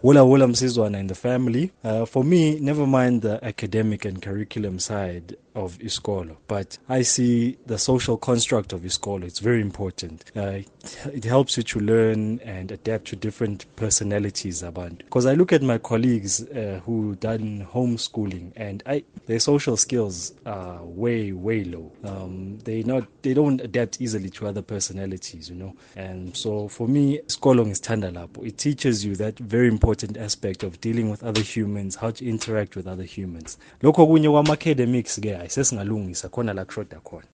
Wula wula msizwana in the family. For me, never mind the academic and curriculum side of iskolo, but I see the social construct of iskolo. It's very important. It helps you to learn and adapt to different personalities about. Because I look at my colleagues who done homeschooling, and their social skills are way low. They don't adapt easily to other personalities, And so for me, iskolo is tandalapo. It teaches you that very important aspect of dealing with other humans, how to interact with other humans. Lokho kunye kwama academics ke ayisesingalungisa khona la kushoda khona.